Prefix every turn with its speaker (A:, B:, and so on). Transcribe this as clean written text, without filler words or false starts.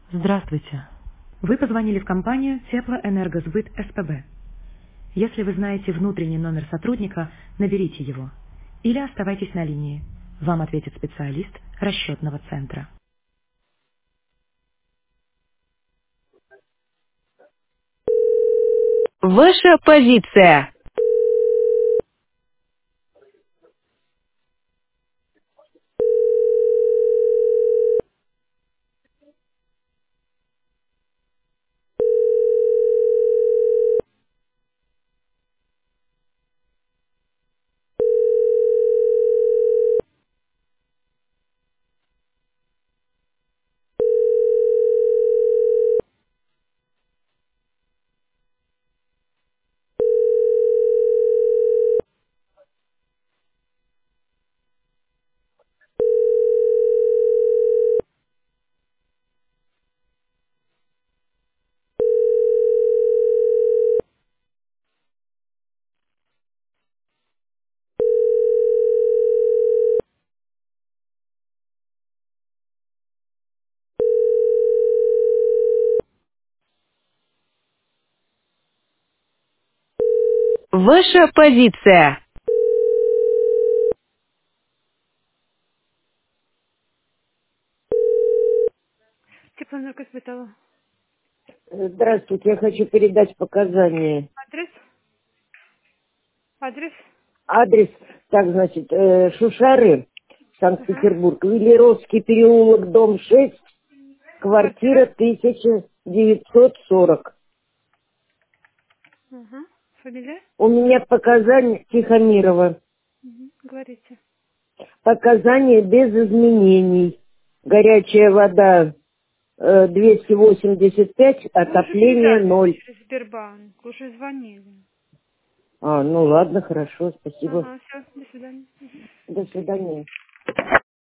A: Здравствуйте. Вы позвонили в компанию Теплоэнергосбыт СПБ. Если вы знаете внутренний номер сотрудника, наберите его. Или оставайтесь на линии. Вам ответит специалист расчетного центра.
B: Ваша позиция. Ваша позиция.
C: Теплоэнергосбыт.
D: Здравствуйте, я хочу передать показания.
C: Адрес? Адрес?
D: Адрес, так, значит, Шушары,
C: Ага.
D: Санкт-Петербург, Велеровский переулок, дом 6, квартира
C: Квартира?
D: 1940.
C: Ага. Фамилия?
D: У меня показания Тихомирова.
C: Угу. Говорите.
D: Показания без изменений. Горячая вода 285,
C: Вы уже
D: отопление
C: связались
D: 0.
C: через Сбербанк, уже звонили.
D: А, ну ладно, хорошо, спасибо.
C: Ага, все, до свидания.
D: До свидания.